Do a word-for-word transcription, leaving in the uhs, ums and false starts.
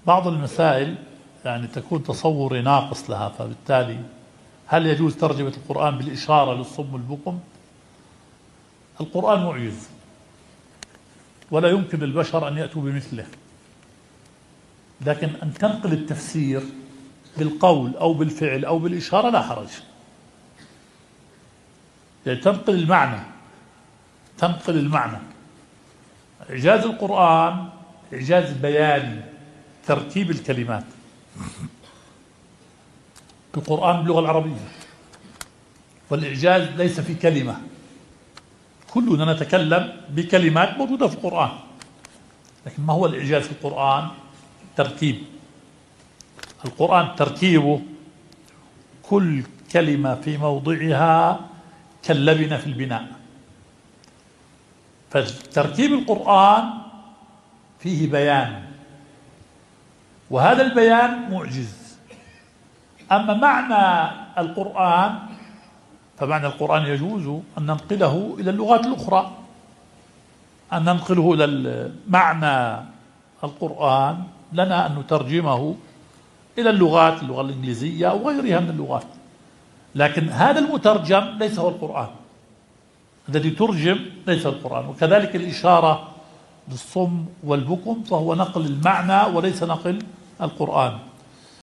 بعض المسائل يعني تكون تصوري ناقص لها، فبالتالي هل يجوز ترجمة القرآن بالإشارة للصم والبكم؟ القرآن معجز ولا يمكن للبشر أن يأتوا بمثله، لكن أن تنقل التفسير بالقول أو بالفعل أو بالإشارة لا حرج، يعني تنقل المعنى تنقل المعنى. إعجاز القرآن إعجاز بياني، ترتيب الكلمات. القرآن باللغة العربية، والإعجاز ليس في كلمة، كلنا نتكلم بكلمات موجودة في القرآن، لكن ما هو الإعجاز في القرآن؟ ترتيب. القرآن ترتيبه كل كلمة في موضعها كاللبنة في البناء، فترتيب القرآن فيه بيان، وهذا البيان معجز. أما معنى القرآن فمعنى القرآن يجوز أن ننقله إلى اللغات الأخرى، أن ننقله إلى معنى القرآن لنا أن نترجمه إلى اللغات، اللغة الإنجليزية أو غيرها من اللغات، لكن هذا المترجم ليس هو القرآن، الذي ترجم ليس القرآن. وكذلك الإشارة للصم والبكم فهو نقل المعنى وليس نقل القرآن.